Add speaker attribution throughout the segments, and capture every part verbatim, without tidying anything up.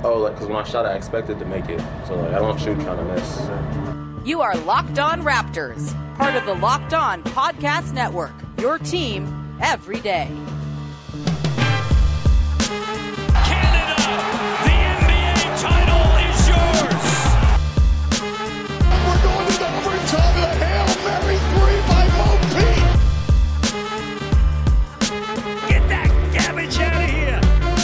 Speaker 1: Oh, like, because when I shot, I expected to make it. So, like, I don't shoot trying to miss.
Speaker 2: You are Locked On Raptors, part of the Locked On Podcast Network, your team every day.
Speaker 3: Canada, the N B A title is yours.
Speaker 4: We're going to the overtime of the Hail Mary three by Mo Pete.
Speaker 3: Get that garbage out of here.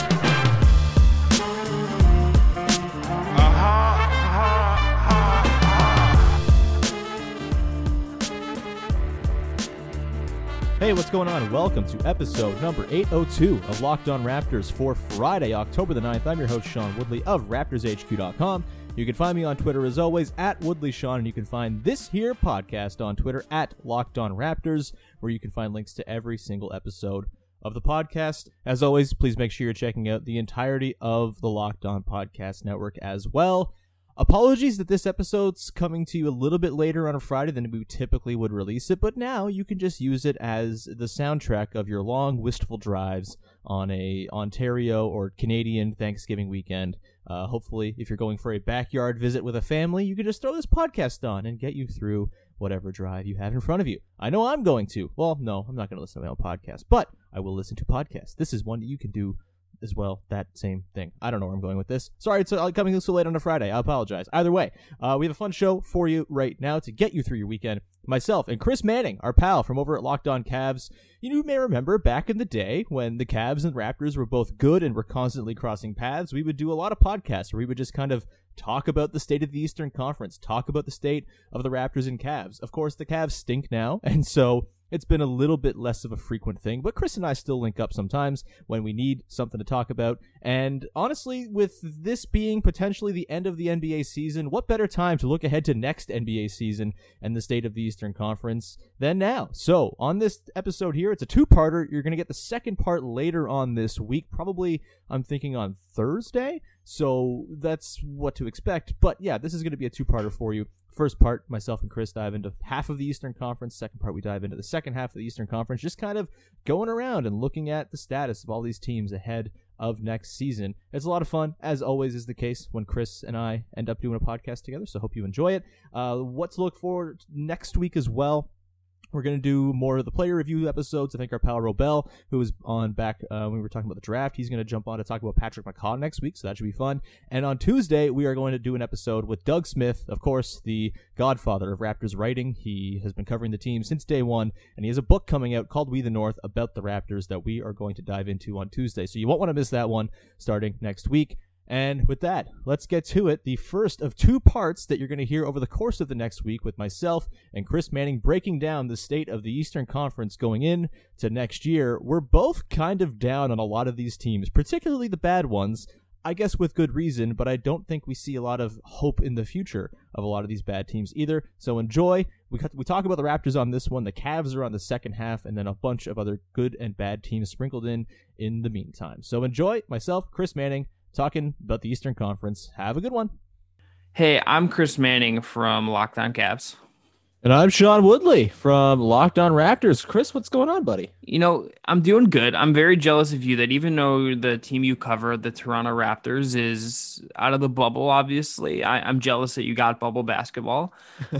Speaker 5: Hey, what's going on? Welcome to episode number eight oh two of Locked On Raptors for Friday, October the ninth. I'm your host, Sean Woodley of Raptors H Q dot com. You can find me on Twitter as always at WoodleySean, and you can find this here podcast on Twitter at Locked On Raptors, where you can find links to every single episode of the podcast. As always, please make sure you're checking out the entirety of the Locked On Podcast Network as well. Apologies that this episode's coming to you a little bit later on a Friday than we typically would release it, but now you can just use it as the soundtrack of your long, wistful drives on a Ontario or Canadian Thanksgiving weekend. Uh, hopefully, if you're going for a backyard visit with a family, you can just throw this podcast on and get you through whatever drive you have in front of you. I know I'm going to. Well, no, I'm not going to listen to my own podcast, but I will listen to podcasts. This is one that you can do as well, that same thing. I don't know where I'm going with this. Sorry, it's uh, coming so late on a Friday. I apologize. Either way, uh, we have a fun show for you right now to get you through your weekend. Myself and Chris Manning, our pal from over at Locked On Cavs. You may remember back in the day when the Cavs and Raptors were both good and were constantly crossing paths, we would do a lot of podcasts where we would just kind of talk about the state of the Eastern Conference, talk about the state of the Raptors and Cavs. Of course, the Cavs stink now, and so it's been a little bit less of a frequent thing, but Chris and I still link up sometimes when we need something to talk about. And honestly, with this being potentially the end of the N B A season, what better time to look ahead to next N B A season and the state of the Eastern Conference than now? So on this episode here, it's a two-parter. You're going to get the second part later on this week, probably I'm thinking on Thursday. So that's what to expect. But yeah, this is going to be a two-parter for you. First part, myself and Chris dive into half of the Eastern Conference. Second part, we dive into the second half of the Eastern Conference, just kind of going around and looking at the status of all these teams ahead of next season. It's a lot of fun, as always is the case when Chris and I end up doing a podcast together, so hope you enjoy it. Uh, what to look for next week as well. We're going to do more of the player review episodes. I think our pal Robel, who was on back uh, when we were talking about the draft, he's going to jump on to talk about Patrick McCaw next week, so that should be fun. And on Tuesday, we are going to do an episode with Doug Smith, of course, the godfather of Raptors writing. He has been covering the team since day one, and he has a book coming out called We the North about the Raptors that we are going to dive into on Tuesday. So you won't want to miss that one starting next week. And with that, let's get to it. The first of two parts that you're going to hear over the course of the next week with myself and Chris Manning breaking down the state of the Eastern Conference going in to next year. We're both kind of down on a lot of these teams, particularly the bad ones, I guess with good reason, but I don't think we see a lot of hope in the future of a lot of these bad teams either. So enjoy. We we talk about the Raptors on this one. The Cavs are on the second half, and then a bunch of other good and bad teams sprinkled in in the meantime. So enjoy. Myself, Chris Manning, talking about the Eastern Conference. Have a good one.
Speaker 6: Hey, I'm Chris Manning from Locked On Cavs.
Speaker 5: And I'm Sean Woodley from Locked On Raptors. Chris, what's going on, buddy?
Speaker 6: You know, I'm doing good. I'm very jealous of you that even though the team you cover, the Toronto Raptors, is out of the bubble, obviously, I, I'm jealous that you got bubble basketball.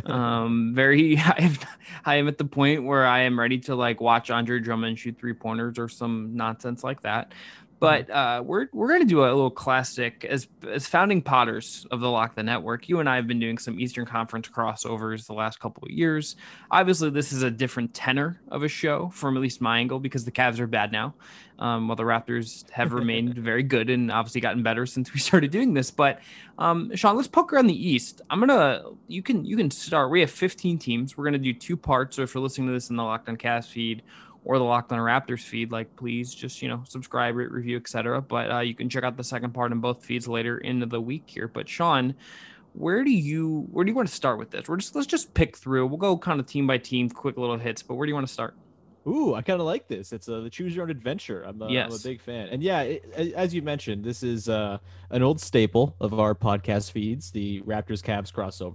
Speaker 6: um, very, I've, I am at the point where I am ready to like watch Andre Drummond shoot three pointers or some nonsense like that. But uh, we're we're going to do a little classic as as founding Potters of the Lock the Network. You and I have been doing some Eastern Conference crossovers the last couple of years. Obviously, this is a different tenor of a show from at least my angle because the Cavs are bad now, um, while the Raptors have remained very good and obviously gotten better since we started doing this. But um, Sean, let's poke around the East. I'm gonna you can you can start. We have fifteen teams. We're gonna do two parts. So if you're listening to this in the Locked On Cavs feed or the Locked On Raptors feed, like please just, you know, subscribe, rate, review, et cetera. But uh, you can check out the second part in both feeds later into the week here. But Sean, where do you where do you want to start with this? We're just let's just pick through. We'll go kind of team by team, quick little hits. But where do you want to start?
Speaker 5: Ooh, I kind of like this. It's a, the choose your own adventure. I'm a,
Speaker 6: yes.
Speaker 5: I'm a big fan. And yeah, it, as you mentioned, this is uh, an old staple of our podcast feeds, the Raptors Cavs crossovers.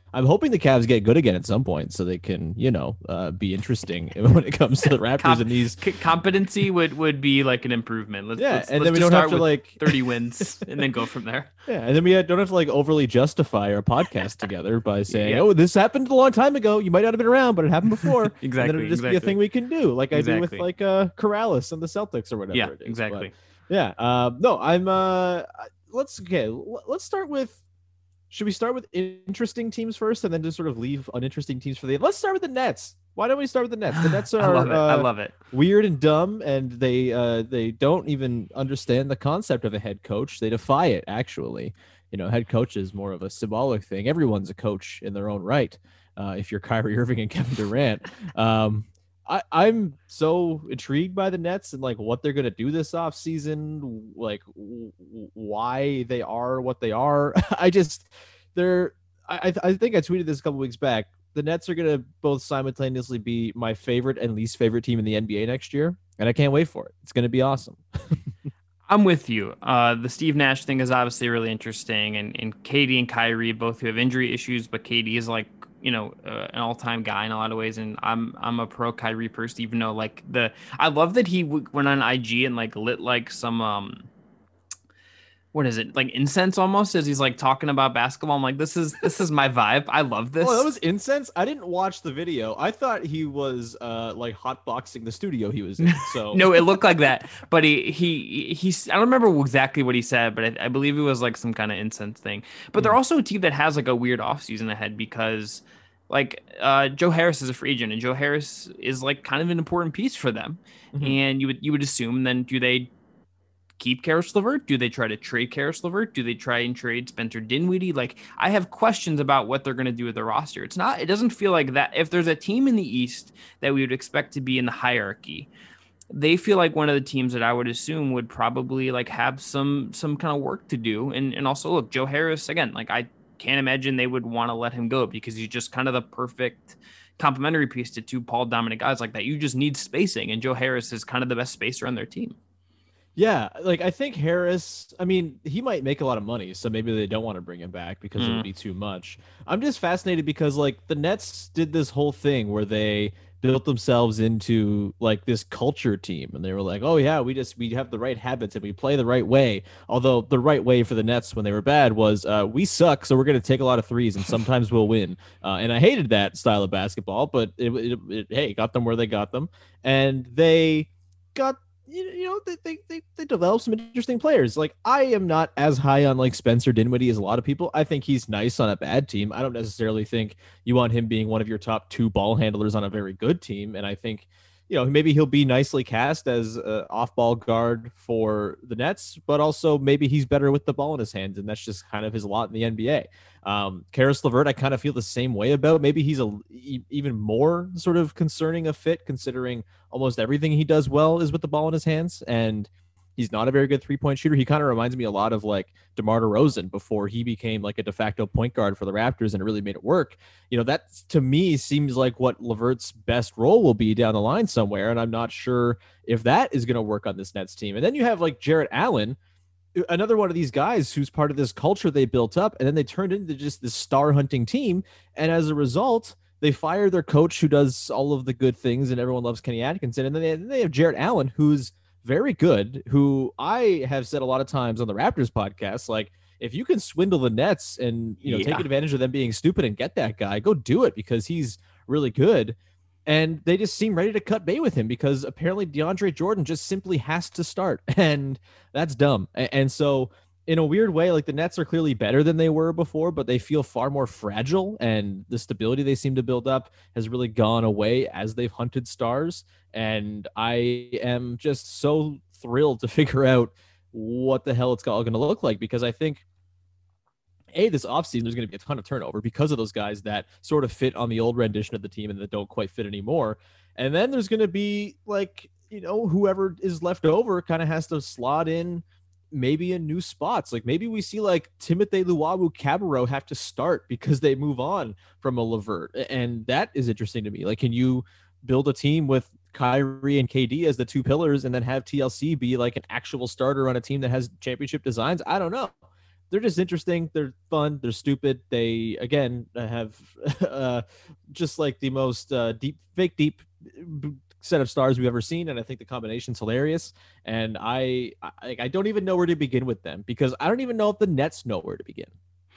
Speaker 5: I'm hoping the Cavs get good again at some point so they can, you know, uh, be interesting when it comes to the Raptors
Speaker 6: Com-
Speaker 5: and these.
Speaker 6: c- competency would, would be like an improvement. Let's,
Speaker 5: Yeah,
Speaker 6: let's,
Speaker 5: and
Speaker 6: let's
Speaker 5: then we
Speaker 6: just
Speaker 5: don't have
Speaker 6: start
Speaker 5: to
Speaker 6: with
Speaker 5: like
Speaker 6: thirty wins and then go from there.
Speaker 5: Yeah, and then we don't have to like overly justify our podcast together by saying,
Speaker 6: Yeah.
Speaker 5: "Oh, this happened a long time ago. You might not have been around, but it happened before."
Speaker 6: Exactly,
Speaker 5: And then it'll just be a
Speaker 6: exactly.
Speaker 5: thing we can do, like I do with
Speaker 6: Exactly.
Speaker 5: like uh Corrales and the Celtics or whatever.
Speaker 6: Yeah,
Speaker 5: it is.
Speaker 6: exactly.
Speaker 5: But, yeah. Um. No, I'm. Uh. Let's okay. l- Let's start with. Should we start with interesting teams first, and then just sort of leave uninteresting teams for the end? Let's start with the Nets. Why don't we start with the Nets? The Nets are
Speaker 6: I love it.
Speaker 5: uh,
Speaker 6: I love it.
Speaker 5: weird and dumb, and they uh, they don't even understand the concept of a head coach. They defy it, actually. You know, head coach is more of a symbolic thing. Everyone's a coach in their own right. Uh, if you're Kyrie Irving and Kevin Durant, um, I, I'm so intrigued by the Nets and like what they're gonna do this offseason, like w- w- why they are what they are. I just they're. I I think I tweeted this a couple weeks back. The Nets are going to both simultaneously be my favorite and least favorite team in the N B A next year, and I can't wait for it. It's going to be awesome.
Speaker 6: I'm with you. Uh, the Steve Nash thing is obviously really interesting, and, and Katie and Kyrie both who have injury issues, but Katie is like, you know, uh, an all-time guy in a lot of ways, and I'm I'm a pro Kyrie person, even though like the I love that he w- went on I G and like lit like some um. What is it like incense almost as he's like talking about basketball? I'm like, this is this is my vibe. I love this.
Speaker 5: Oh, that was incense. I didn't watch the video. I thought he was uh like hotboxing the studio he was in. So
Speaker 6: No, it looked like that, but he he he's I don't remember exactly what he said, but I, I believe it was like some kind of incense thing. But they're also a team that has like a weird offseason ahead because like uh, Joe Harris is a free agent, and Joe Harris is like kind of an important piece for them.
Speaker 5: Mhm.
Speaker 6: And you would you would assume then do they keep Karis LeVert? Do they try to trade Karis LeVert? Do they try and trade Spencer Dinwiddie? Like, I have questions about what they're going to do with their roster. It's not, it doesn't feel like that. If there's a team in the East that we would expect to be in the hierarchy, they feel like one of the teams that I would assume would probably like have some, some kind of work to do. And, and also look, Joe Harris, again, like I can't imagine they would want to let him go because he's just kind of the perfect complementary piece to two Paul dominant guys like that. You just need spacing, and Joe Harris is kind of the best spacer on their team.
Speaker 5: Yeah, like I think Harris, I mean, he might make a lot of money, so maybe they don't want to bring him back because it
Speaker 6: Mm.
Speaker 5: would be too much. I'm just fascinated because like the Nets did this whole thing where they built themselves into like this culture team, and they were like, oh yeah, we just we have the right habits and we play the right way. Although the right way for the Nets when they were bad was uh, we suck, so we're going to take a lot of threes and sometimes we'll win. Uh, and I hated that style of basketball, but it, it, it hey, got them where they got them, and they got. You, you know, they, they they they develop some interesting players. Like I am not as high on like Spencer Dinwiddie as a lot of people. I think he's nice on a bad team. I don't necessarily think you want him being one of your top two ball handlers on a very good team. And I think, you know, maybe he'll be nicely cast as an off-ball guard for the Nets, but also maybe he's better with the ball in his hands, and that's just kind of his lot in the N B A. Um, Karis LeVert, I kind of feel the same way about. Maybe he's a e- even more sort of concerning a fit, considering almost everything he does well is with the ball in his hands, and he's not a very good three-point shooter. He kind of reminds me a lot of like DeMar DeRozan before he became like a de facto point guard for the Raptors and it really made it work. You know, that to me seems like what LeVert's best role will be down the line somewhere, and I'm not sure if that is going to work on this Nets team. And then you have like Jarrett Allen, another one of these guys who's part of this culture they built up, and then they turned into just this star hunting team. And as a result, they fire their coach who does all of the good things and everyone loves Kenny Atkinson. And then they, then they have Jarrett Allen, who's very good, who I have said a lot of times on the Raptors podcast, like if you can swindle the Nets and, you know,
Speaker 6: Yeah.
Speaker 5: take advantage of them being stupid and get that guy, go do it because he's really good. And they just seem ready to cut bait with him because apparently DeAndre Jordan just simply has to start. And that's dumb. A- And so in a weird way, like the Nets are clearly better than they were before, but they feel far more fragile. And the stability they seem to build up has really gone away as they've hunted stars. And I am just so thrilled to figure out what the hell it's all going to look like, because I think A, this offseason, there's going to be a ton of turnover because of those guys that sort of fit on the old rendition of the team and that don't quite fit anymore. And then there's going to be like, you know, whoever is left over kind of has to slot in maybe in new spots. Like maybe we see like Timothy Luwawu Cabarrot have to start because they move on from a LeVert. And that is interesting to me. Like, can you build a team with Kyrie and K D as the two pillars and then have T L C be like an actual starter on a team that has championship designs? I don't know. they're just interesting. They're fun. They're stupid. They, again, have uh, just like the most uh, deep, fake deep set of stars we've ever seen. And I think the combination's hilarious. And I, I, I don't even know where to begin with them because I don't even know if the Nets know where to begin.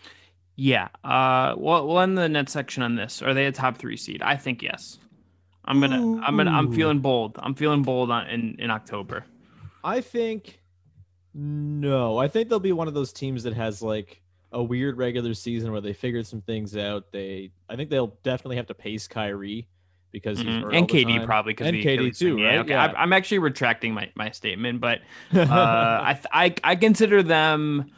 Speaker 6: Yeah. Uh, well, we'll end the Nets section on this. Are they a top three seed? I think yes. I'm gonna. Ooh. I'm gonna. I'm feeling bold. I'm feeling bold on, in in October.
Speaker 5: I think no. I think they'll be one of those teams that has like a weird regular season where they figured some things out. They. I think they'll definitely have to pace Kyrie because he's
Speaker 6: mm-hmm. and K D probably because
Speaker 5: and K D too. Right?
Speaker 6: Yeah. Okay.
Speaker 5: Yeah.
Speaker 6: I, I'm actually retracting my, my statement, but uh, I, I I consider them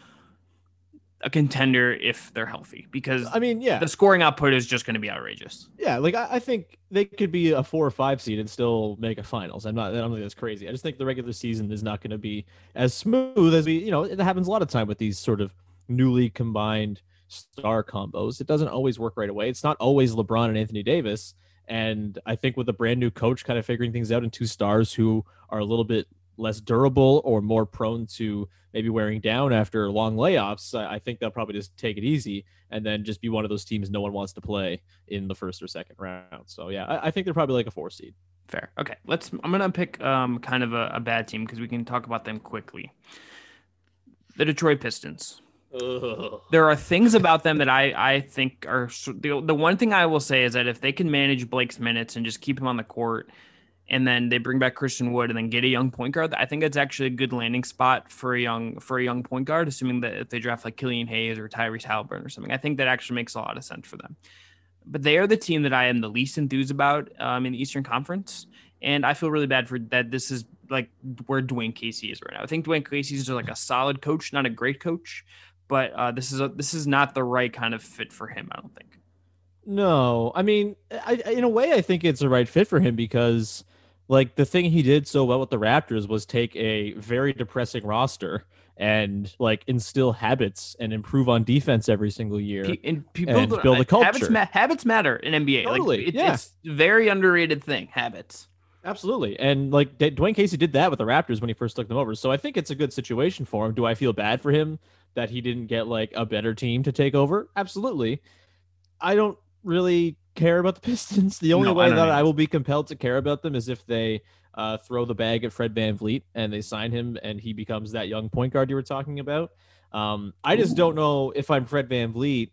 Speaker 6: a contender if they're healthy because
Speaker 5: I mean, yeah,
Speaker 6: the scoring output is just going to be outrageous.
Speaker 5: Yeah, like I, I think they could be a four or five seed and still make a finals. I'm not. I don't think that's crazy. I just think the regular season is not going to be as smooth as we. You know, it happens a lot of time with these sort of newly combined star combos. It doesn't always work right away. It's not always LeBron and Anthony Davis. And I think with a brand new coach kind of figuring things out and two stars who are a little bit less durable or more prone to maybe wearing down after long layoffs, I think they'll probably just take it easy and then just be one of those teams no one wants to play in the first or second round. So yeah, I, I think they're probably like a four seed.
Speaker 6: Fair. Okay, let's. I'm gonna pick um kind of a, a bad team because we can talk about them quickly. The Detroit Pistons. Ugh. There are things about them that I, I think are the, the one thing I will say is that if they can manage Blake's minutes and just keep him on the court and then they bring back Christian Wood and then get a young point guard, I think that's actually a good landing spot for a young for a young point guard, assuming that if they draft like Killian Hayes or Tyrese Halliburton or something. I think that actually makes a lot of sense for them. But they are the team that I am the least enthused about um, in the Eastern Conference. And I feel really bad for that. This is like where Dwayne Casey is right now. I think Dwayne Casey is like a solid coach, not a great coach. But uh, this is a, this is not the right kind of fit for him, I don't think.
Speaker 5: No, I mean, I, in a way, I think it's the right fit for him because, like, the thing he did so well with the Raptors was take a very depressing roster and like instill habits and improve on defense every single year
Speaker 6: P- and, people
Speaker 5: and build a culture.
Speaker 6: Habits, ma- habits matter in N B A.
Speaker 5: Totally,
Speaker 6: like, it,
Speaker 5: yeah.
Speaker 6: It's a very underrated thing. Habits.
Speaker 5: Absolutely. And like D- Dwayne Casey did that with the Raptors when he first took them over. So I think it's a good situation for him. Do I feel bad for him that he didn't get like a better team to take over? Absolutely. I don't really care about the Pistons. The only
Speaker 6: no,
Speaker 5: way
Speaker 6: I
Speaker 5: that
Speaker 6: either.
Speaker 5: I will be compelled to care about them is if they uh, throw the bag at Fred VanVleet and they sign him and he becomes that young point guard you were talking about. Um, I just Ooh. don't know if I'm Fred VanVleet,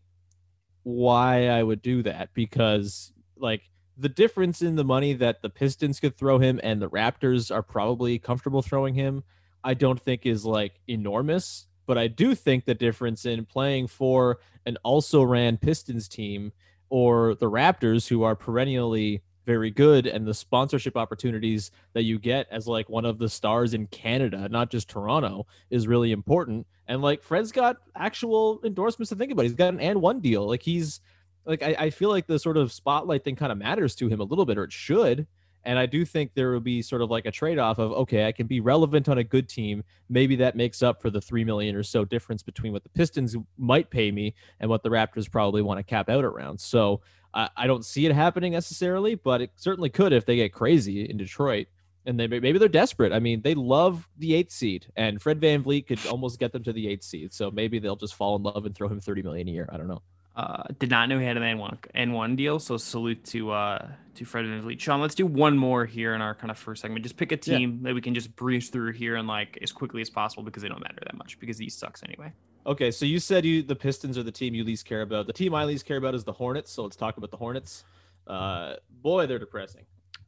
Speaker 5: why I would do that, because like the difference in the money that the Pistons could throw him and the Raptors are probably comfortable throwing him, I don't think is like enormous. But I do think the difference in playing for an also ran Pistons team or the Raptors, who are perennially very good, and the sponsorship opportunities that you get as like one of the stars in Canada, not just Toronto, is really important. And like Fred's got actual endorsements to think about. He's got an and one deal. Like he's like, I, I feel like the sort of spotlight thing kind of matters to him a little bit, or it should. And I do think there will be sort of like a trade-off of, okay, I can be relevant on a good team. Maybe that makes up for the three million dollars or so difference between what the Pistons might pay me and what the Raptors probably want to cap out around. So uh, I don't see it happening necessarily, but it certainly could if they get crazy in Detroit. And they maybe they're desperate. I mean, they love the eighth seed, and Fred VanVleet could almost get them to the eighth seed. So maybe they'll just fall in love and throw him thirty million dollars a year. I don't know.
Speaker 6: Uh, did not know he had an N one N one deal, so salute to uh, to Fred VanVleet. Sean, let's do one more here in our kind of first segment. Just pick a team yeah. that we can just breeze through here and like as quickly as possible because they don't matter that much because these sucks anyway.
Speaker 5: Okay, so you said you the Pistons are the team you least care about. The team I least care about is the Hornets. So let's talk about the Hornets. Uh, boy, they're depressing.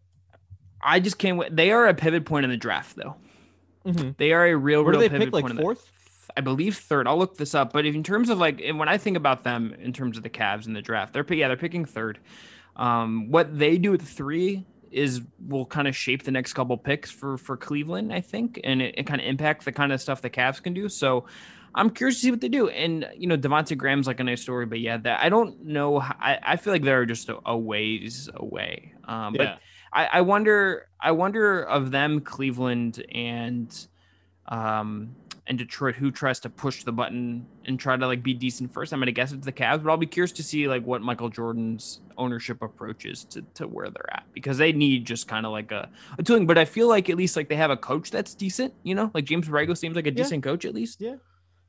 Speaker 6: I just can't wait. They are a pivot point in the draft, though.
Speaker 5: Mm-hmm.
Speaker 6: They are a real,
Speaker 5: Where
Speaker 6: real
Speaker 5: do they
Speaker 6: pivot
Speaker 5: pick, like
Speaker 6: point.
Speaker 5: Fourth?
Speaker 6: The, I believe third. I'll look this up. But if, in terms of like, and when I think about them in terms of the Cavs in the draft, they're yeah, they're picking third. Um, what they do at three is will kind of shape the next couple picks for for Cleveland, I think, and it, it kind of impact the kind of stuff the Cavs can do. So I'm curious to see what they do. And you know, Devontae Graham's like a nice story, but yeah, that I don't know. How, I I feel like they're just a, a ways away. Um,
Speaker 5: yeah.
Speaker 6: but I, I wonder, I wonder of them, Cleveland and um and Detroit, who tries to push the button and try to like be decent first. I'm gonna guess it's the Cavs, but I'll be curious to see like what Michael Jordan's ownership approach is to, to where they're at, because they need just kind of like a, a tooling. But I feel like at least like they have a coach that's decent, you know, like James Borrego seems like a
Speaker 5: yeah.
Speaker 6: decent coach at least.
Speaker 5: Yeah.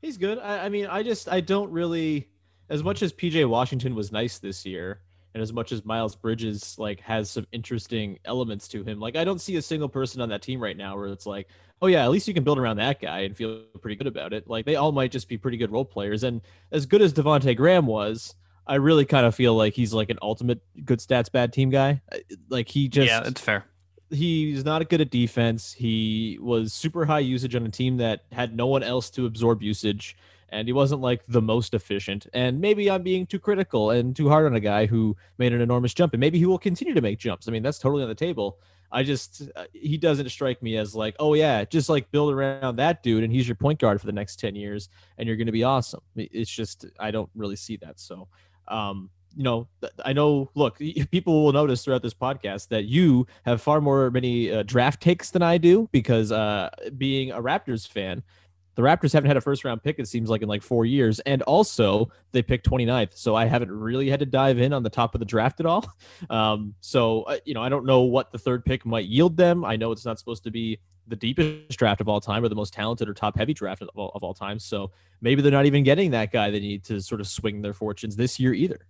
Speaker 5: He's good. I, I mean, I just I don't really, as much as P J Washington was nice this year, and as much as Miles Bridges like has some interesting elements to him, like I don't see a single person on that team right now where it's like, oh yeah, at least you can build around that guy and feel pretty good about it. Like they all might just be pretty good role players, and as good as Devontae Graham was, I really kind of feel like he's like an ultimate good stats bad team guy. Like he just
Speaker 6: Yeah, that's fair.
Speaker 5: He's not good at defense. He was super high usage on a team that had no one else to absorb usage, and he wasn't like the most efficient. And maybe I'm being too critical and too hard on a guy who made an enormous jump, and maybe he will continue to make jumps. I mean, that's totally on the table. I just uh, he doesn't strike me as like, oh yeah, just like build around that dude and he's your point guard for the next ten years and you're going to be awesome. It's just I don't really see that. So um you know, I know, look, people will notice throughout this podcast that you have far more many uh, draft takes than I do because uh, being a Raptors fan, the Raptors haven't had a first round pick, it seems like, in like four years. And also they picked twenty-ninth. So I haven't really had to dive in on the top of the draft at all. Um, so, uh, you know, I don't know what the third pick might yield them. I know it's not supposed to be the deepest draft of all time or the most talented or top heavy draft of all, of all time. So maybe they're not even getting that guy they need to sort of swing their fortunes this year either.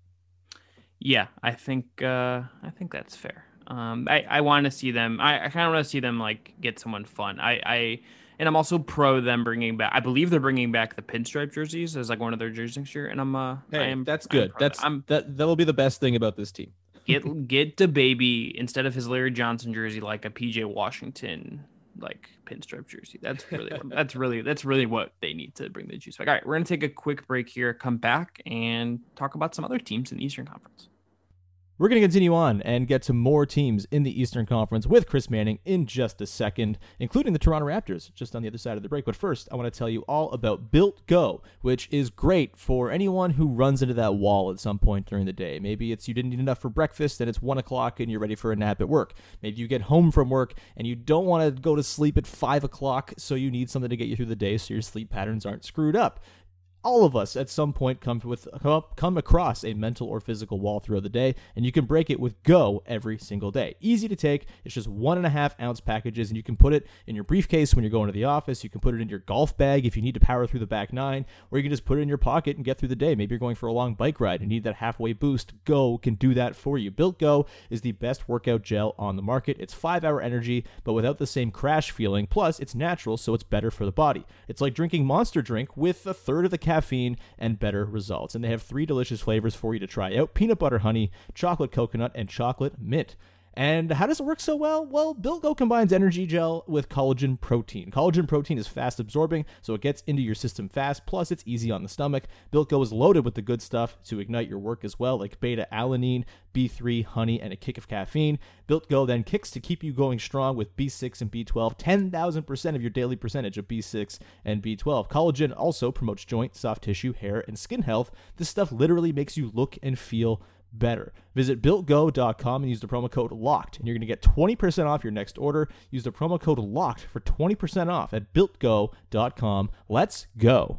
Speaker 6: Yeah, I think uh, I think that's fair. Um, I, I want to see them. I, I kind of want to see them like get someone fun. I, I and I'm also pro them bringing back. I believe they're bringing back the pinstripe jerseys as like one of their jerseys next year. And I'm uh,
Speaker 5: hey,
Speaker 6: I am
Speaker 5: that's good.
Speaker 6: I'm
Speaker 5: that's
Speaker 6: that. I'm
Speaker 5: that that will be the best thing about this team.
Speaker 6: get get the baby instead of his Larry Johnson jersey like a P J Washington like pinstripe jersey. That's really that's really that's really what they need to bring the juice back. All right, we're gonna take a quick break here. Come back and talk about some other teams in the Eastern Conference.
Speaker 5: We're going to continue on and get to more teams in the Eastern Conference with Chris Manning in just a second, including the Toronto Raptors, just on the other side of the break. But first, I want to tell you all about Built Go, which is great for anyone who runs into that wall at some point during the day. Maybe it's you didn't eat enough for breakfast and it's one o'clock and you're ready for a nap at work. Maybe you get home from work and you don't want to go to sleep at five o'clock, so you need something to get you through the day so your sleep patterns aren't screwed up. All of us at some point come with come across a mental or physical wall throughout the day, and you can break it with Go every single day. Easy to take. It's just one and a half ounce packages, and you can put it in your briefcase when you're going to the office. You can put it in your golf bag if you need to power through the back nine, or you can just put it in your pocket and get through the day. Maybe you're going for a long bike ride and need that halfway boost. Go can do that for you. Built Go is the best workout gel on the market. It's five-hour energy, but without the same crash feeling. Plus, it's natural, so it's better for the body. It's like drinking Monster Drink with a third of the caffeine and better results. And they have three delicious flavors for you to try out: peanut butter honey, chocolate coconut, and chocolate mint. And how does it work so well? Well, Built Go combines energy gel with collagen protein. Collagen protein is fast absorbing, so it gets into your system fast, plus it's easy on the stomach. Built Go is loaded with the good stuff to ignite your work as well, like beta-alanine, B three, honey, and a kick of caffeine. Built Go then kicks to keep you going strong with B six and B twelve, ten thousand percent of your daily percentage of B six and B twelve. Collagen also promotes joint, soft tissue, hair, and skin health. This stuff literally makes you look and feel better. Visit built go dot com and use the promo code LOCKED, and you're going to get twenty percent off your next order. Use the promo code LOCKED for twenty percent off at built go dot com. Let's go.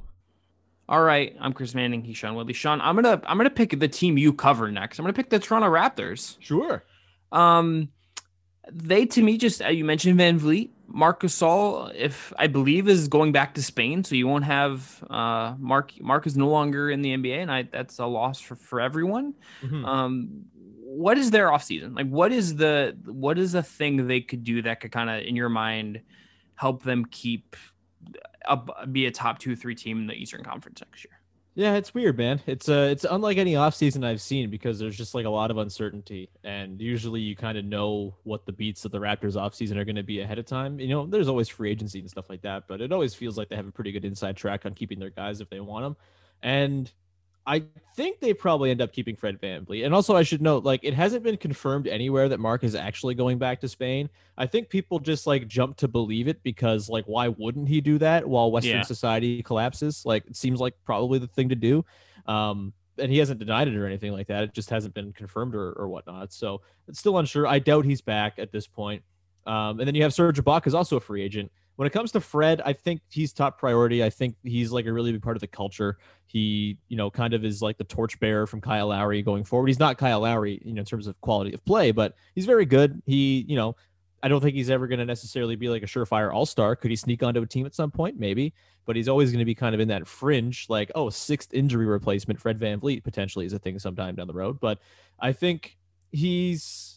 Speaker 6: All right, I'm Chris Manning. He's Sean Woodley. Sean, I'm gonna I'm gonna pick the team you cover next. I'm gonna pick the Toronto Raptors.
Speaker 5: Sure.
Speaker 6: Um, they to me just uh, you mentioned Van Vliet. Marc Gasol, if I believe, is going back to Spain, so you won't have uh, Mark. Mark is no longer in the N B A, and I, that's a loss for, for everyone. Mm-hmm. Um, what is their offseason? Like, what is the what is the thing they could do that could kind of, in your mind, help them keep a, be a top two, three team in the Eastern Conference next year?
Speaker 5: Yeah, it's weird, man. It's uh, it's unlike any offseason I've seen because there's just like a lot of uncertainty, and usually you kind of know what the beats of the Raptors offseason are going to be ahead of time. You know, there's always free agency and stuff like that, but it always feels like they have a pretty good inside track on keeping their guys if they want them. And I think they probably end up keeping Fred VanVleet. And also I should note, like, it hasn't been confirmed anywhere that Mark is actually going back to Spain. I think people just like jump to believe it because, like, why wouldn't he do that while Western yeah. society collapses? Like, it seems like probably the thing to do. Um, and he hasn't denied it or anything like that. It just hasn't been confirmed or, or whatnot. So it's still unsure. I doubt he's back at this point. Um, and then you have Serge Ibaka, is also a free agent. When it comes to Fred, I think he's top priority. I think he's like a really big part of the culture. He, you know, kind of is like the torchbearer from Kyle Lowry going forward. He's not Kyle Lowry, you know, in terms of quality of play, but he's very good. He, you know, I don't think he's ever going to necessarily be like a surefire all-star. Could he sneak onto a team at some point? Maybe. But he's always going to be kind of in that fringe, like, oh, sixth injury replacement. Fred VanVleet potentially is a thing sometime down the road. But I think he's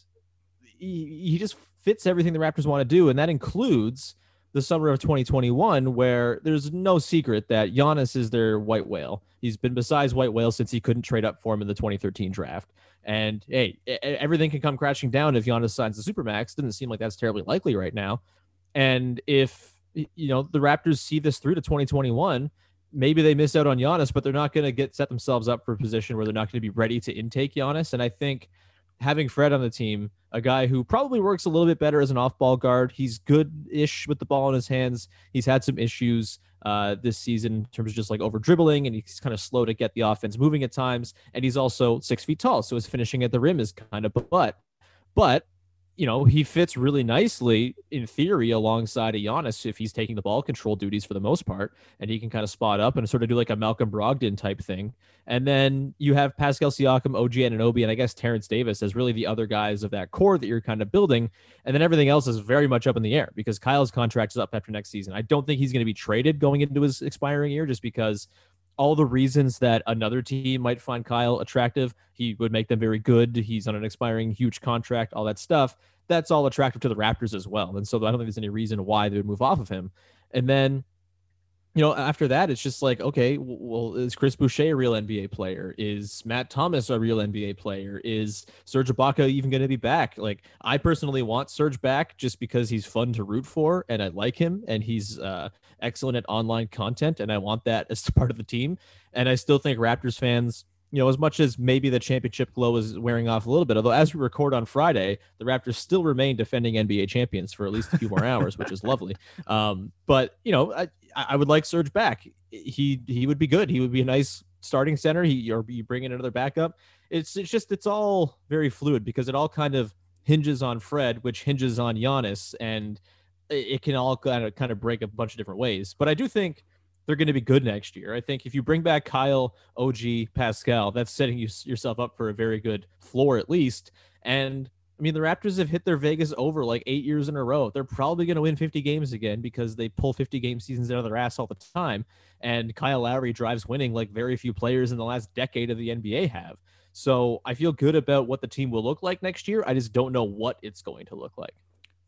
Speaker 5: he, he just fits everything the Raptors want to do. And that includes the summer of twenty twenty-one, where there's no secret that Giannis is their white whale. He's been besides white whale since he couldn't trade up for him in the twenty thirteen draft. And hey, everything can come crashing down if Giannis signs the Supermax. Doesn't seem like that's terribly likely right now. And if, you know, the Raptors see this through to twenty twenty-one, maybe they miss out on Giannis, but they're not going to get set themselves up for a position where they're not going to be ready to intake Giannis. And I think having Fred on the team, a guy who probably works a little bit better as an off-ball guard, he's good-ish with the ball in his hands. He's had some issues uh, this season in terms of just like over dribbling, and he's kind of slow to get the offense moving at times. And he's also six feet tall, so his finishing at the rim is kind of butt. But you know, he fits really nicely in theory alongside of Giannis if he's taking the ball control duties for the most part, and he can kind of spot up and sort of do like a Malcolm Brogdon type thing. And then you have Pascal Siakam, O G Anunoby, and I guess Terrence Davis as really the other guys of that core that you're kind of building. And then everything else is very much up in the air because Kyle's contract is up after next season. I don't think he's going to be traded going into his expiring year just because all the reasons that another team might find Kyle attractive, he would make them very good. He's on an expiring huge contract, all that stuff. That's all attractive to the Raptors as well. And so I don't think there's any reason why they would move off of him. And then, you know, after that, it's just like, okay, well, is Chris Boucher a real N B A player? Is Matt Thomas a real N B A player? Is Serge Ibaka even going to be back? Like, I personally want Serge back just because he's fun to root for and I like him and he's uh, excellent at online content and I want that as part of the team. And I still think Raptors fans, you know, as much as maybe the championship glow is wearing off a little bit, although as we record on Friday, the Raptors still remain defending N B A champions for at least a few more hours, which is lovely. Um, but, you know, I, I would like Serge back. He he would be good. He would be a nice starting center. He or you bring in another backup. It's it's just it's all very fluid because it all kind of hinges on Fred, which hinges on Giannis, and it, it can all kind of kind of break a bunch of different ways. But I do think they're going to be good next year. I think if you bring back Kyle, O G, Pascal, that's setting you, yourself up for a very good floor at least. And I mean, the Raptors have hit their Vegas over like eight years in a row. They're probably going to win fifty games again because they pull fifty game seasons out of their ass all the time. And Kyle Lowry drives winning like very few players in the last decade of the N B A have. So I feel good about what the team will look like next year. I just don't know what it's going to look like.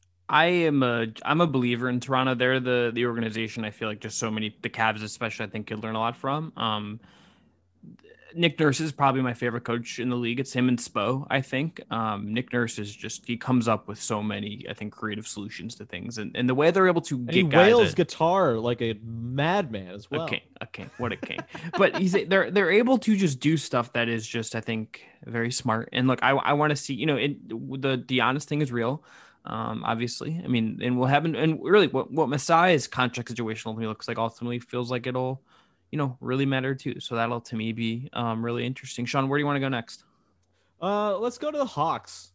Speaker 6: I am a I'm a believer in Toronto. They're the the organization I feel like just so many the Cavs especially I think could learn a lot from. Um, Nick Nurse is probably my favorite coach in the league. It's him and Spo, I think. Um, Nick Nurse is just he comes up with so many I think creative solutions to things, and, and the way they're able to
Speaker 5: and
Speaker 6: get
Speaker 5: he
Speaker 6: guys
Speaker 5: wails
Speaker 6: at,
Speaker 5: guitar like a madman as well.
Speaker 6: A king, a king, what a king! But he's they're they're able to just do stuff that is just I think very smart. And look, I I want to see you know it, the the honest thing is real. Um, obviously, I mean, and we'll have, and really what, what Masai's contract situation ultimately looks like ultimately feels like it'll, you know, really matter too. So that'll to me be, um, really interesting. Sean, where do you want to go next?
Speaker 5: Uh, let's go to the Hawks.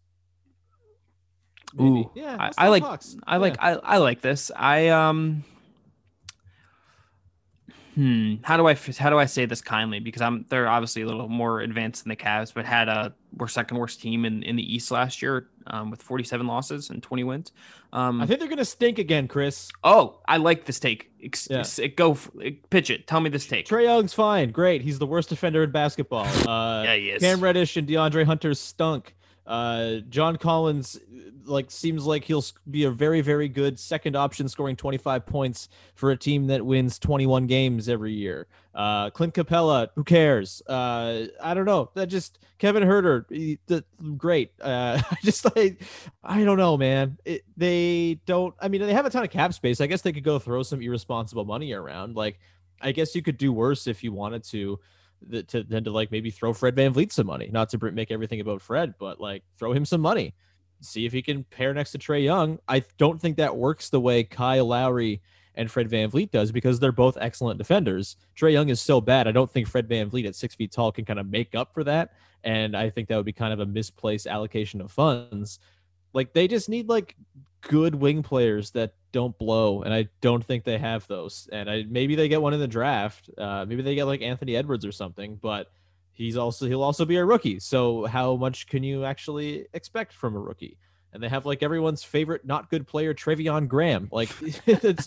Speaker 6: Maybe. Ooh,
Speaker 5: yeah,
Speaker 6: I, I like,
Speaker 5: Hawks.
Speaker 6: I like,
Speaker 5: yeah.
Speaker 6: I, I like this. I, um, Hmm. How do I how do I say this kindly? Because I'm they're obviously a little more advanced than the Cavs, but had a were second worst team in, in the East last year um, with forty-seven losses and twenty wins. Um,
Speaker 5: I think they're gonna stink again, Chris.
Speaker 6: Oh, I like this take. Ex-
Speaker 5: yeah.
Speaker 6: ex- Go pitch it. Tell me this take.
Speaker 5: Trae Young's fine, great. He's the worst defender in basketball. Uh,
Speaker 6: yeah, he is.
Speaker 5: Cam Reddish and DeAndre Hunter stunk. Uh, John Collins like seems like he'll be a very, very good second option, scoring twenty-five points for a team that wins twenty-one games every year. Uh, Clint Capella, who cares? Uh, I don't know. That just Kevin Huerter, he, the, great. Uh, I just like I don't know, man. It, they don't. I mean, they have a ton of cap space. I guess they could go throw some irresponsible money around. Like, I guess you could do worse if you wanted to. The, to then to like maybe throw Fred VanVleet some money, not to make everything about Fred, but like throw him some money, see if he can pair next to Trae Young. I don't think that works the way Kyle Lowry and Fred VanVleet does because they're both excellent defenders. Trae Young is so bad. I don't think Fred VanVleet at six feet tall can kind of make up for that. And I think that would be kind of a misplaced allocation of funds. Like they just need like good wing players that don't blow, and I don't think they have those. And I maybe they get one in the draft. Uh, maybe they get like Anthony Edwards or something, but he's also he'll also be a rookie. So how much can you actually expect from a rookie? and they have like everyone's favorite not good player, Treveon Graham. Like, it's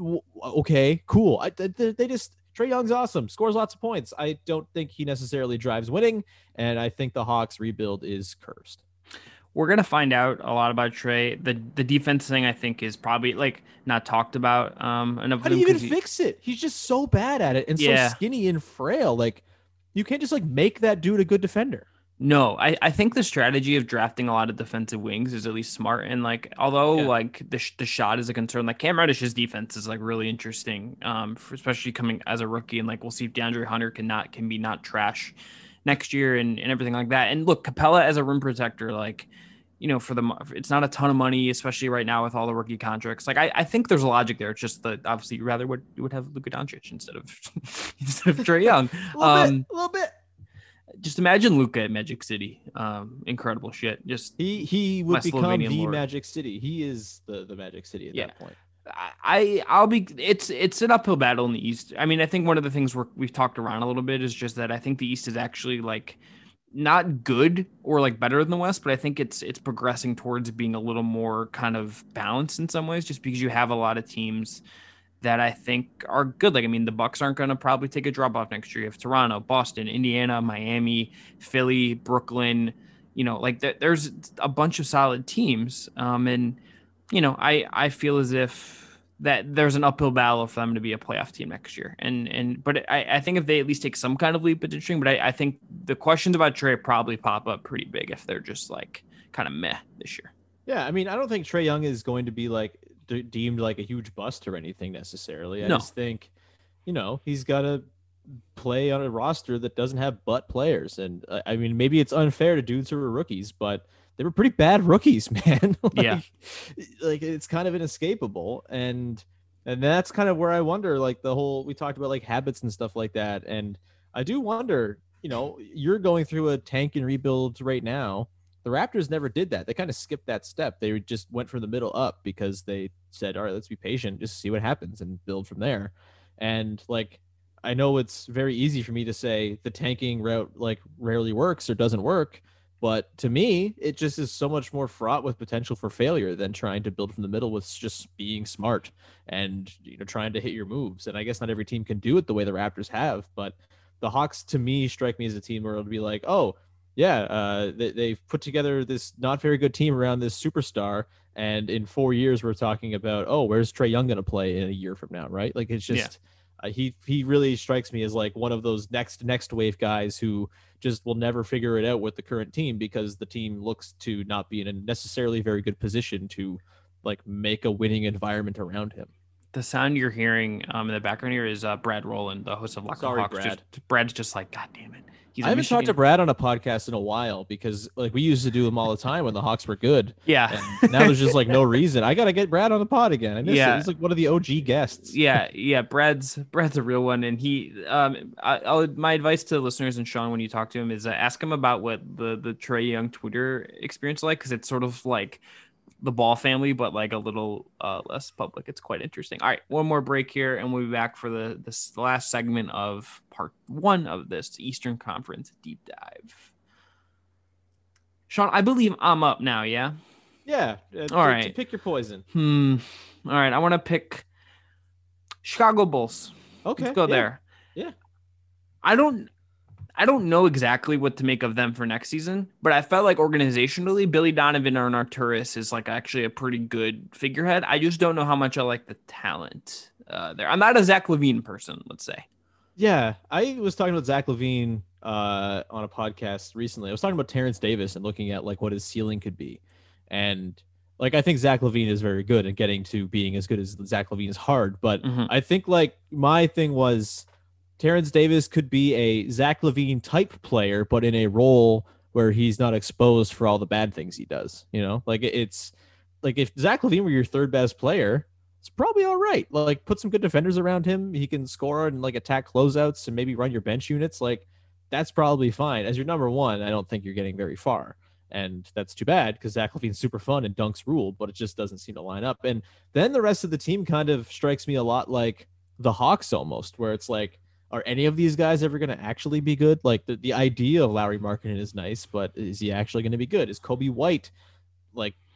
Speaker 5: okay, cool. I, they, they just Trae Young's awesome, scores lots of points. I don't think he necessarily drives winning, and I think the Hawks rebuild is cursed.
Speaker 6: We're going to find out a lot about Trae. The the defense thing, I think, is probably like not talked about um, enough.
Speaker 5: How do you even he, fix it? He's just so bad at it and
Speaker 6: yeah.
Speaker 5: so skinny and frail. Like, you can't just like make that dude a good defender.
Speaker 6: No, I, I think the strategy of drafting a lot of defensive wings is at least smart. And like, although yeah. like the, sh- the shot is a concern, like Cam Reddish's defense is like really interesting, um, for, especially coming as a rookie. And like, we'll see if DeAndre Hunter can not, can be not trash next year and, and everything like that. And look, Capella as a rim protector, like, you know, for the, it's not a ton of money, especially right now with all the rookie contracts. Like, I, I think there's a logic there. It's just that obviously you rather would, you would have Luka Doncic instead of, instead of Trae Young.
Speaker 5: a little
Speaker 6: um,
Speaker 5: bit, a little bit.
Speaker 6: Just imagine Luka at Magic City. Um, incredible shit. Just
Speaker 5: he he would become
Speaker 6: Slovenian
Speaker 5: the
Speaker 6: Lord.
Speaker 5: Magic City. He is the, the Magic City at
Speaker 6: yeah.
Speaker 5: that point.
Speaker 6: I I'll be. It's it's an uphill battle in the East. I mean, I think one of the things we're, we've talked around a little bit is just that I think the East is actually like not good or like better than the West, but I think it's it's progressing towards being a little more kind of balanced in some ways, just because you have a lot of teams that I think are good. Like, I mean, the Bucks aren't going to probably take a drop off next year. You have Toronto, Boston, Indiana, Miami, Philly, Brooklyn, you know, like th- there's a bunch of solid teams. Um, and, you know, I, I feel as if that there's an uphill battle for them to be a playoff team next year. And, and, but I, I think if they at least take some kind of leap into string, but I, I think the questions about Trae probably pop up pretty big if they're just like kind of meh this year.
Speaker 5: Yeah. I mean, I don't think Trae Young is going to be like, de- deemed like a huge bust or anything necessarily. I
Speaker 6: no.
Speaker 5: just think, you know, he's got to play on a roster that doesn't have butt players. And uh, I mean, maybe it's unfair to dudes who are rookies, but they were pretty bad rookies, man. like,
Speaker 6: yeah.
Speaker 5: Like it's kind of inescapable. And, and that's kind of where I wonder, like the whole, we talked about like habits and stuff like that. And I do wonder, you know, you're going through a tank and rebuild right now. The Raptors never did that. They kind of skipped that step. They just went from the middle up because they said, all right, let's be patient, just see what happens and build from there. And like, I know it's very easy for me to say the tanking route like rarely works or doesn't work, but to me, it just is so much more fraught with potential for failure than trying to build from the middle with just being smart and, you know, trying to hit your moves. And I guess not every team can do it the way the Raptors have, but the Hawks to me strike me as a team where it'll be like, oh, yeah, uh, they, they've put together this not very good team around this superstar. And in four years, we're talking about, oh, where's Trae Young going to play in a year from now, right? Like, it's just, yeah. uh, he he really strikes me as like one of those next next wave guys who just will never figure it out with the current team because the team looks to not be in a necessarily very good position to like make a winning environment around him.
Speaker 6: The sound you're hearing um, in the background here is uh, Brad Rowland, the host of Locked On Hawks.
Speaker 5: Brad.
Speaker 6: Just, Brad's just like, God damn it. He's
Speaker 5: I haven't
Speaker 6: Michigan.
Speaker 5: talked to Brad on a podcast in a while because like we used to do them all the time when the Hawks were good.
Speaker 6: Yeah.
Speaker 5: And now there's just like no reason. I got to get Brad on the pod again. I miss
Speaker 6: yeah.
Speaker 5: it. He's like one of the O G guests.
Speaker 6: Yeah. Yeah. Brad's Brad's a real one. And he, um, I, I'll, my advice to listeners and Sean, when you talk to him is uh, ask him about what the, the Trae Young Twitter experience is like. Cause it's sort of like the Ball family, but like a little uh, less public. It's quite interesting. All right. One more break here and we'll be back for the, this the last segment of part one of this Eastern Conference deep dive. Sean, I believe I'm up now. Yeah.
Speaker 5: Yeah. Uh,
Speaker 6: All
Speaker 5: to,
Speaker 6: right.
Speaker 5: to pick your poison.
Speaker 6: Hmm. All right. I want to pick Chicago Bulls.
Speaker 5: Okay.
Speaker 6: Let's go
Speaker 5: yeah.
Speaker 6: there.
Speaker 5: Yeah.
Speaker 6: I don't, I don't know exactly what to make of them for next season, but I felt like organizationally, Billy Donovan and Arturas is like actually a pretty good figurehead. I just don't know how much I like the talent uh, there. I'm not a Zach LaVine person, let's say.
Speaker 5: Yeah, I was talking about Zach LaVine uh, on a podcast recently. I was talking about Terrence Davis and looking at like what his ceiling could be, and like I think Zach LaVine is very good, and getting to being as good as Zach LaVine is hard. But
Speaker 6: Mm-hmm.
Speaker 5: I think like my thing was Terrence Davis could be a Zach LaVine type player, but in a role where he's not exposed for all the bad things he does. You know, like it's like if Zach LaVine were your third best player, it's probably all right. Like put some good defenders around him. He can score and like attack closeouts and maybe run your bench units. Like that's probably fine. As your number one, I don't think you're getting very far. And that's too bad because Zach LaVine's super fun and dunks rule, but it just doesn't seem to line up. And then the rest of the team kind of strikes me a lot like the Hawks almost, where it's like, are any of these guys ever going to actually be good? Like the, the idea of Lauri Markkanen is nice, but is he actually going to be good? Is Kobe White like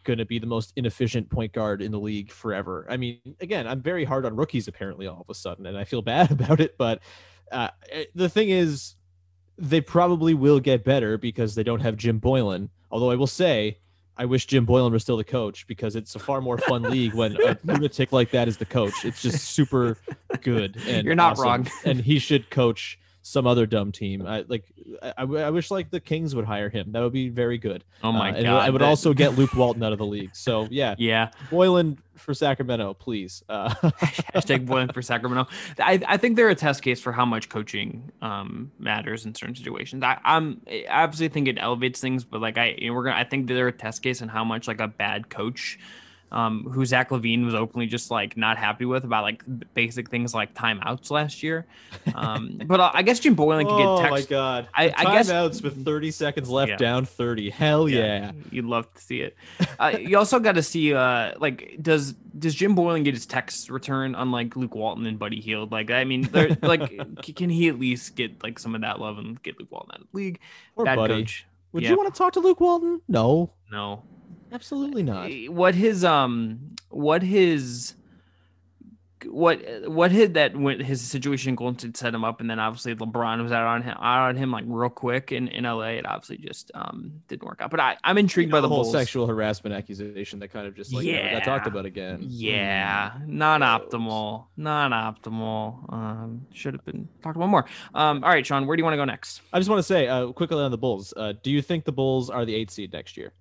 Speaker 5: going to be the most inefficient point guard in the league forever. I mean, again, I'm very hard on rookies apparently all of a sudden, and I feel bad about it. But uh, the thing is, they probably will get better because they don't have Jim Boylan. Although I will say, I wish Jim Boylan was still the coach because it's a far more fun league when a lunatic like that is the coach. It's just super good. And
Speaker 6: you're not
Speaker 5: awesome.
Speaker 6: wrong.
Speaker 5: And he should coach some other dumb team. I like. I, I wish like the Kings would hire him. That would be very good.
Speaker 6: Oh my
Speaker 5: uh,
Speaker 6: god!
Speaker 5: And I would
Speaker 6: that...
Speaker 5: also get Luke Walton out of the league. So yeah,
Speaker 6: yeah.
Speaker 5: Boylan for Sacramento, please. Uh,
Speaker 6: Hashtag Boylan for Sacramento. I, I think they're a test case for how much coaching um, matters in certain situations. I, I'm I obviously think it elevates things, but like I, you know, we're gonna. I think they're a test case in how much like a bad coach. Um, who Zach LaVine was openly just like not happy with about like basic things like timeouts last year. Um, but uh, I guess Jim Boylan could get
Speaker 5: oh
Speaker 6: text.
Speaker 5: my god!
Speaker 6: I, I guess
Speaker 5: timeouts with thirty seconds left,
Speaker 6: yeah.
Speaker 5: down thirty. Hell yeah! yeah.
Speaker 6: You'd love to see it. Uh, you also got to see uh, like does does Jim Boylan get his text return unlike Luke Walton and Buddy Hield? Like I mean, like can he at least get like some of that love and get Luke Walton out of the league?
Speaker 5: Or
Speaker 6: Bad
Speaker 5: Buddy.
Speaker 6: coach.
Speaker 5: Would
Speaker 6: yeah.
Speaker 5: you want to talk to Luke Walton? No,
Speaker 6: no.
Speaker 5: Absolutely not.
Speaker 6: What his um what his what what hid that when his situation in Golden State set him up, and then obviously LeBron was out on him out on him like real quick in, in L A. It obviously just um didn't work out. But I I'm intrigued you know, by the,
Speaker 5: the whole
Speaker 6: Bulls.
Speaker 5: sexual harassment accusation that kind of just like
Speaker 6: yeah.
Speaker 5: got talked about again.
Speaker 6: Yeah, mm. not optimal, not optimal. Um, should have been talked about more. Um, all right, Sean, where do you want to go next?
Speaker 5: I just want to say uh, quickly on the Bulls. Uh, do you think the Bulls are the eighth seed next year?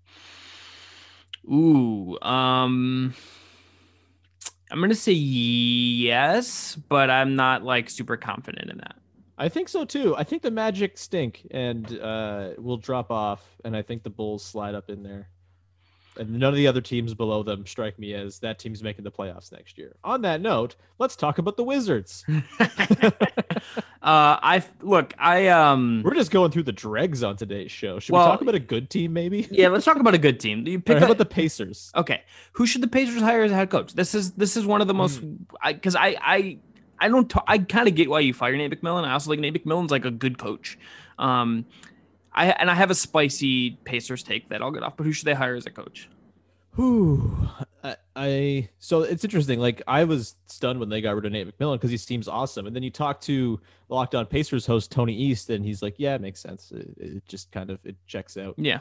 Speaker 6: Ooh, um, I'm going to say yes, but I'm not like super confident in that.
Speaker 5: I think so too. I think the Magic stink and uh, will drop off. And I think the Bulls slide up in there. And none of the other teams below them strike me as that team's making the playoffs next year. On that note, let's talk about the Wizards.
Speaker 6: uh, I look, I um,
Speaker 5: we're just going through the dregs on today's show. Should
Speaker 6: well,
Speaker 5: we talk about a good team, maybe?
Speaker 6: Yeah, let's talk about a good team. You pick
Speaker 5: right, how
Speaker 6: a,
Speaker 5: about the Pacers?
Speaker 6: Okay, who should the Pacers hire as a head coach? This is this is one of the most because mm. I, I I I don't t- I kind of get why you fire Nate McMillan. I also like Nate McMillan's like a good coach. Um. I and I have a spicy Pacers take that I'll get off, but who should they hire as a coach?
Speaker 5: Who I, I so it's interesting. Like I was stunned when they got rid of Nate McMillan because he seems awesome, and then you talk to Locked On Pacers host Tony East, and he's like, "Yeah, it makes sense. It, it just kind of it checks out."
Speaker 6: Yeah.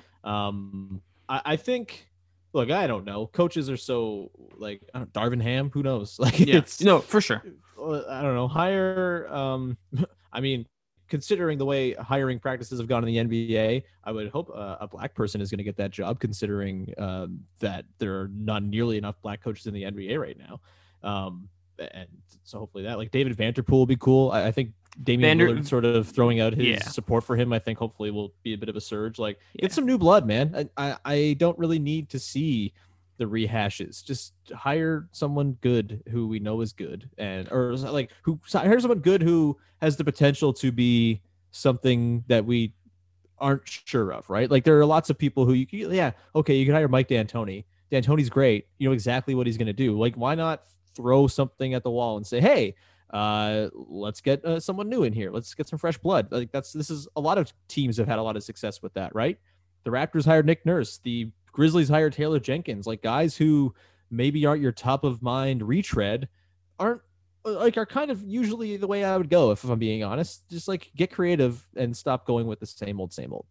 Speaker 5: Um, I, I think. Look, I don't know. Coaches are so like I don't, Darvin Ham. Who knows? Like
Speaker 6: yeah.
Speaker 5: it's
Speaker 6: no for sure.
Speaker 5: I don't know. Hire. Um, I mean. Considering the way hiring practices have gone in the N B A, I would hope uh, a black person is going to get that job, considering um, that there are not nearly enough black coaches in the N B A right now. Um, and so hopefully that, like David Vanterpool will be cool. I, I think Damian
Speaker 6: Vander-
Speaker 5: Lillard sort of throwing out his
Speaker 6: yeah.
Speaker 5: support for him, I think hopefully will be a bit of a surge. Like
Speaker 6: yeah.
Speaker 5: get some new blood, man. I, I, I don't really need to see the rehashes. Just hire someone good who we know is good, and or like who hire someone good who has the potential to be something that we aren't sure of, right? Like there are lots of people who you can, yeah, okay, you can hire Mike D'Antoni. D'Antoni's great. You know exactly what he's going to do. Like why not throw something at the wall and say, hey, uh, let's get uh, someone new in here. Let's get some fresh blood. Like that's this is a lot of teams have had a lot of success with that, right? The Raptors hired Nick Nurse. The Grizzlies hired Taylor Jenkins. Like guys who maybe aren't your top of mind retread aren't like are kind of usually the way I would go if, if I'm being honest. Just like get creative and stop going with the same old, same old.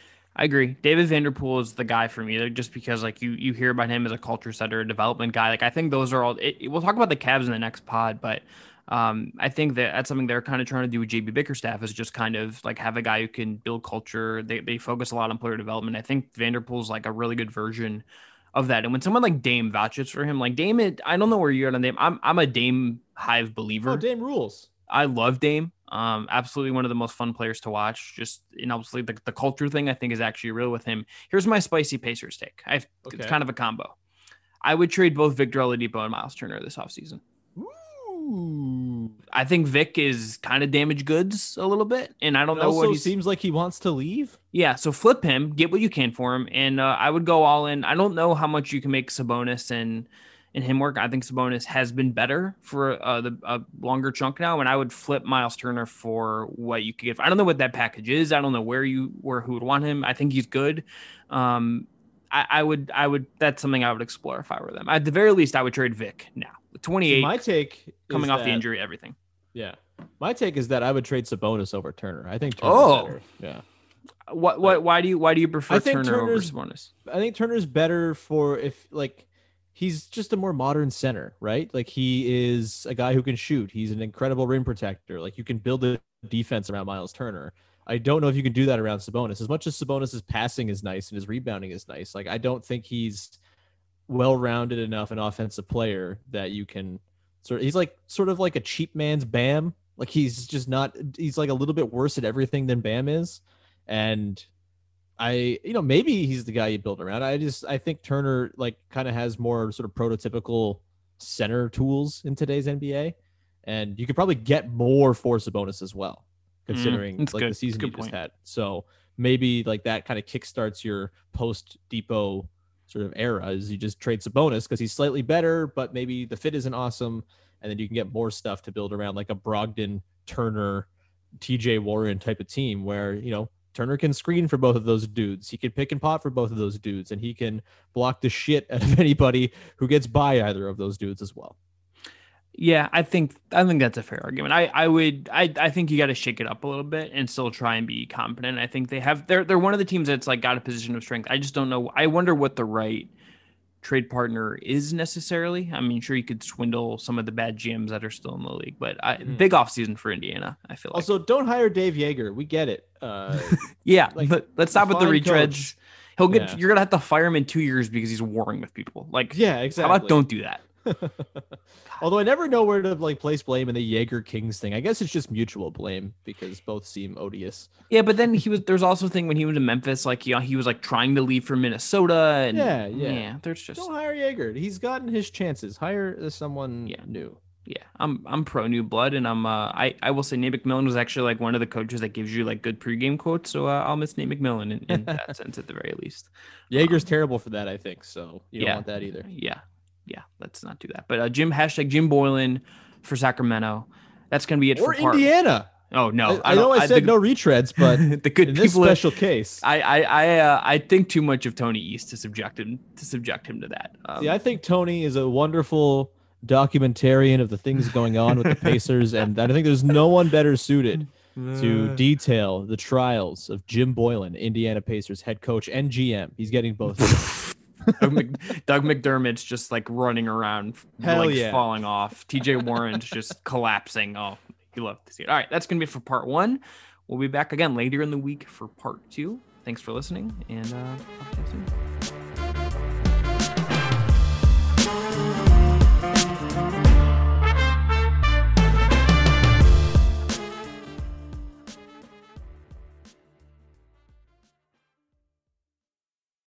Speaker 6: I agree. David Vanterpool is the guy for me, just because like you you hear about him as a culture setter, a development guy. Like I think those are all. It, we'll talk about the Cavs in the next pod, but um, I think that that's something they're kind of trying to do with J B Bickerstaff is just kind of like have a guy who can build culture. They they focus a lot on player development. I think Vanderpool's like a really good version of that. And when someone like Dame vouches for him, like Dame, it, I don't know where you're at on Dame. I'm I'm a Dame Hive believer.
Speaker 5: Oh, Dame rules.
Speaker 6: I love Dame. Um, absolutely one of the most fun players to watch. Just, you know, obviously the, the culture thing I think is actually real with him. Here's my spicy Pacers take. I've, okay. It's kind of a combo. I would trade both Victor Oladipo and Miles Turner this offseason.
Speaker 5: Ooh.
Speaker 6: I think Vic is kind of damaged goods a little bit, and I don't
Speaker 5: it
Speaker 6: know what
Speaker 5: he
Speaker 6: seems
Speaker 5: like he wants to leave.
Speaker 6: Yeah, so flip him, get what you can for him, and uh, I would go all in. I don't know how much you can make Sabonis and and him work. I think Sabonis has been better for uh, the a longer chunk now, and I would flip Miles Turner for what you could get. I don't know what that package is. I don't know where you where who would want him. I think he's good. Um, I, I would, I would. That's something I would explore if I were them. At the very least, I would trade Vic now. twenty-eight.
Speaker 5: My take
Speaker 6: coming
Speaker 5: is
Speaker 6: off
Speaker 5: that,
Speaker 6: the injury, everything.
Speaker 5: Yeah, my take is that I would trade Sabonis over Turner. I think. Turner's
Speaker 6: Oh,
Speaker 5: better. Yeah.
Speaker 6: What? What? Why do you? Why do you prefer
Speaker 5: I think
Speaker 6: Turner over
Speaker 5: Turner's-
Speaker 6: Sabonis?
Speaker 5: I think Turner's better for if like he's just a more modern center, right? Like he is a guy who can shoot. He's an incredible rim protector. Like you can build a defense around Miles Turner. I don't know if you can do that around Sabonis. As much as Sabonis' passing is nice and his rebounding is nice, like I don't think he's well-rounded enough an offensive player that you can sort of, he's like sort of like a cheap man's Bam. Like he's just not, he's like a little bit worse at everything than Bam is. And I, you know, maybe he's the guy you build around. I just, I think Turner like kind of has more sort of prototypical center tools in today's N B A. And you could probably get more for Sabonis as well, considering
Speaker 6: that's
Speaker 5: like
Speaker 6: good.
Speaker 5: the season
Speaker 6: That's a
Speaker 5: you
Speaker 6: good
Speaker 5: just
Speaker 6: point.
Speaker 5: had. So maybe like that kind of kickstarts your post Depot sort of era is you just trade Sabonis because he's slightly better, but maybe the fit isn't awesome. And then you can get more stuff to build around like a Brogdon, Turner, T J Warren type of team where, you know, Turner can screen for both of those dudes. He can pick and pot for both of those dudes, and he can block the shit out of anybody who gets by either of those dudes as well.
Speaker 6: Yeah, I think I think that's a fair argument. I, I would I, I think you got to shake it up a little bit and still try and be competent. I think they have they're they're one of the teams that's like got a position of strength. I just don't know. I wonder what the right trade partner is necessarily. I mean, sure you could swindle some of the bad G Ms that are still in the league, but I,
Speaker 5: Mm.
Speaker 6: big off season for Indiana. I feel like.
Speaker 5: Also, don't hire Dave Yeager. We get it. Uh,
Speaker 6: yeah,
Speaker 5: like,
Speaker 6: but let's stop with the
Speaker 5: fine
Speaker 6: retreads. He'll get
Speaker 5: Yeah.
Speaker 6: you're gonna have to fire him in two years because he's warring with people. Like,
Speaker 5: yeah,
Speaker 6: how
Speaker 5: exactly.
Speaker 6: about don't do that?
Speaker 5: Although I never know where to like place blame in the Yeager Kings thing. I guess it's just mutual blame because both seem odious.
Speaker 6: Yeah, but then he was. There's also a thing when he went to Memphis, like you know, he was like trying to leave for Minnesota, and
Speaker 5: Yeah, yeah.
Speaker 6: yeah. There's just
Speaker 5: Don't hire Yeager. He's gotten his chances. Hire uh, someone
Speaker 6: Yeah.
Speaker 5: new.
Speaker 6: yeah. I'm I'm pro new blood, and I'm uh I I will say Nate McMillan was actually like one of the coaches that gives you like good pregame quotes. So uh, I'll miss Nate McMillan in, in that sense at the very least.
Speaker 5: Yeager's terrible for that, I think. So you
Speaker 6: yeah.
Speaker 5: don't want that either.
Speaker 6: Yeah, yeah. Let's not do that. But uh, Jim hashtag Jim Boylan for Sacramento. That's gonna be it
Speaker 5: Or
Speaker 6: for part.
Speaker 5: Indiana.
Speaker 6: Oh no,
Speaker 5: I, I know
Speaker 6: don't-
Speaker 5: I said
Speaker 6: the,
Speaker 5: no retreads, but
Speaker 6: the good
Speaker 5: in this
Speaker 6: people.
Speaker 5: special case,
Speaker 6: I I I uh, I think too much of Tony East to subject him to subject him to that. Um,
Speaker 5: see, I think Tony is a wonderful documentarian of the things going on with the Pacers, and I think there's no one better suited to detail the trials of Jim Boylan, Indiana Pacers head coach and G M. He's getting both. of them.
Speaker 6: Doug, Mc, Doug McDermott's just like running around,
Speaker 5: Hell
Speaker 6: like
Speaker 5: yeah.
Speaker 6: falling off. T J Warren's just collapsing. Oh, you love to see it. All right, that's gonna be it for part one. We'll be back again later in the week for part two. Thanks for listening, and uh, talk to you soon.